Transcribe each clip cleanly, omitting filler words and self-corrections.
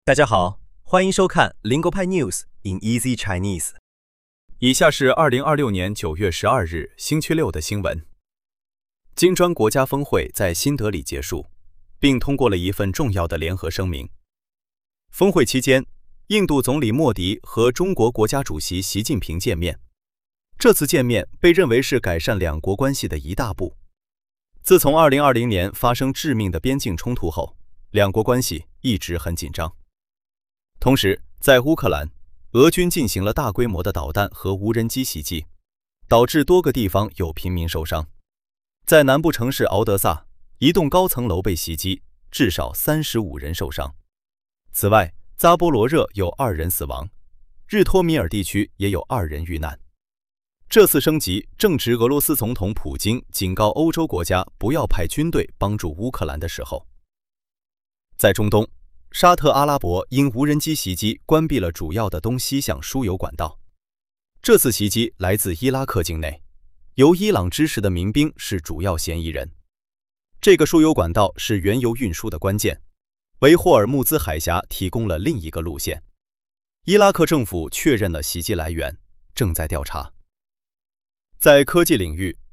大家好，欢迎收看 Lingo Pi News in Easy Chinese。 以下是2026年9月12日星期六的新闻。金砖国家峰会在新德里结束，并通过了一份重要的联合声明。峰会期间，印度总理莫迪和中国国家主席习近平见面。这次见面被认为是改善两国关系的一大步。自从2020年发生致命的边境冲突后，两国关系一直很紧张。同时，在乌克兰，俄军进行了大规模的导弹和无人机袭击，导致多个地方有平民受伤。在南部城市敖德萨，一栋高层楼被袭击，至少35人受伤。此外，扎波罗热有2人死亡，日托米尔地区也有2人遇难。这次升级正值俄罗斯总统普京警告欧洲国家不要派军队帮助乌克兰的时候。在中东，沙特阿拉伯因无人机袭击关闭了主要的东西向输油管道。这次袭击来自伊拉克境内，由伊朗支持的民兵是主要嫌疑人。这个输油管道是原油运输的关键，为霍尔木兹海峡提供了另一个路线。伊拉克政府确认了袭击来源，正在调查。在科技领域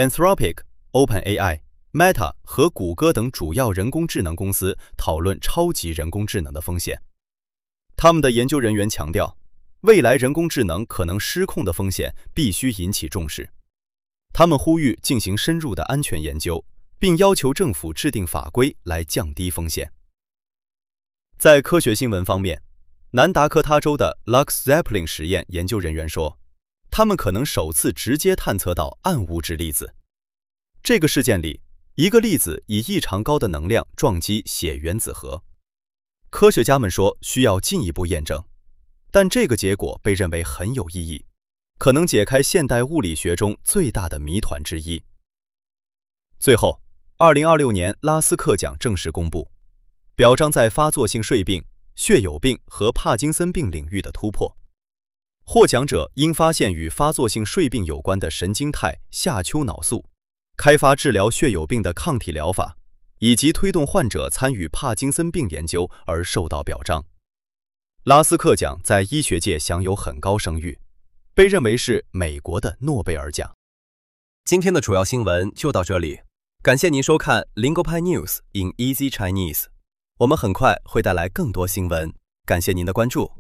，Anthropic、OpenAI、Meta 和谷歌等主要人工智能公司讨论超级人工智能的风险。他们的研究人员强调，未来人工智能可能失控的风险必须引起重视。他们呼吁进行深入的安全研究，并要求政府制定法规来降低风险。在科学新闻方面，南达科他州的 Lux Zeppelin 实验研究人员说，他们可能首次直接探测到暗物质粒子。这个事件里，一个粒子以异常高的能量撞击氙原子核。科学家们说需要进一步验证，但这个结果被认为很有意义，可能解开现代物理学中最大的谜团之一。最后，2026年拉斯克奖正式公布，表彰在发作性睡病、血友病和帕金森病领域的突破。获奖者因发现与发作性睡病有关的神经肽下丘脑素，开发治疗血友病的抗体疗法，以及推动患者参与帕金森病研究而受到表彰。拉斯克奖在医学界享有很高声誉，被认为是美国的诺贝尔奖。 今天的主要新闻就到这里，感谢您收看 Lingo Pi News in Easy Chinese。我们很快会带来更多新闻，感谢您的关注。